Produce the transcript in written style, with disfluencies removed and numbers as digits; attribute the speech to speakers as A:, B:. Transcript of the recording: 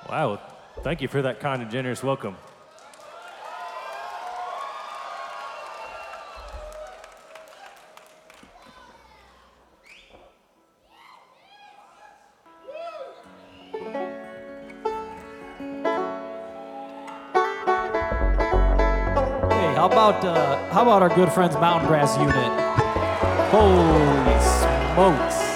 A: Wow, thank you for that kind and generous welcome.
B: Hey, how about our good friends Mountain Grass Unit? Holy smokes.